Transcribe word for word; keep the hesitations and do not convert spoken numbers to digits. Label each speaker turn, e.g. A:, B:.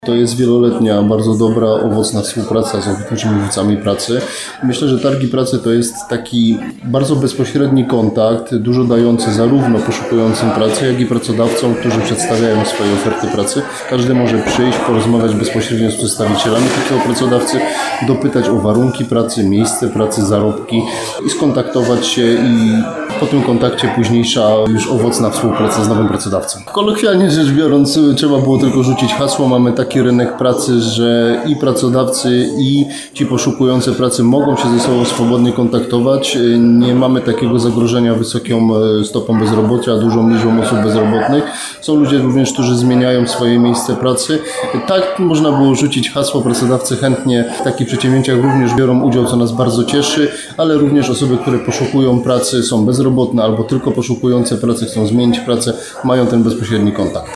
A: To jest wieloletnia, bardzo dobra, owocna współpraca z ochotniczymi oficami pracy. Myślę, że targi pracy to jest taki bardzo bezpośredni kontakt, dużo dający zarówno poszukującym pracy, jak i pracodawcom, którzy przedstawiają swoje oferty pracy. Każdy może przyjść, porozmawiać bezpośrednio z przedstawicielami takiego pracodawcy, dopytać o warunki pracy, miejsce pracy, zarobki i skontaktować się i po tym kontakcie późniejsza już owocna współpraca z nowym pracodawcą. Kolokwialnie rzecz biorąc, trzeba było tylko rzucić hasło. Mamy taki rynek pracy, że i pracodawcy, i ci poszukujący pracy mogą się ze sobą swobodnie kontaktować. Nie mamy takiego zagrożenia wysoką stopą bezrobocia, dużą liczbą osób bezrobotnych. Są ludzie również, którzy zmieniają swoje miejsce pracy. Tak można było rzucić hasło. Pracodawcy chętnie w takich przedsięwzięciach również biorą udział, co nas bardzo cieszy, ale również osoby, które poszukują pracy, są bezrobotne albo tylko poszukujące pracy, chcą zmienić pracę, mają ten bezpośredni kontakt.